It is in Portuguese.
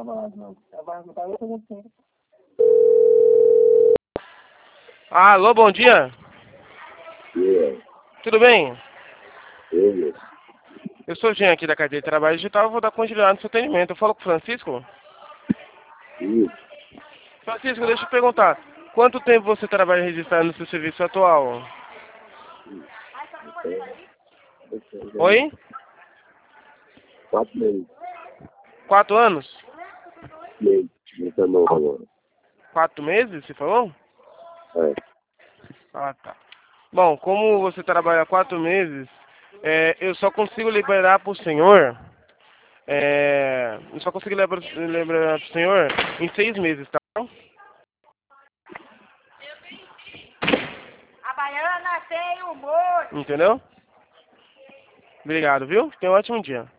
Alô, bom dia. Tudo bem? Eu sou o Jean aqui da cadeia de trabalho digital, eu vou dar continuidade no seu atendimento. Eu falo com o Francisco? Francisco, deixa eu perguntar. Quanto tempo você trabalha registrado no seu serviço atual? Oi? 4 meses. 4 anos? Meses. Não novo agora. 4 meses, você falou? É. Ah, tá. Bom, como você trabalha 4 meses, eu só consigo liberar para o senhor, eu só consigo liberar para o senhor em 6 meses, tá bom? A baiana tem humor. Entendeu? Obrigado, viu? Tenha um ótimo dia.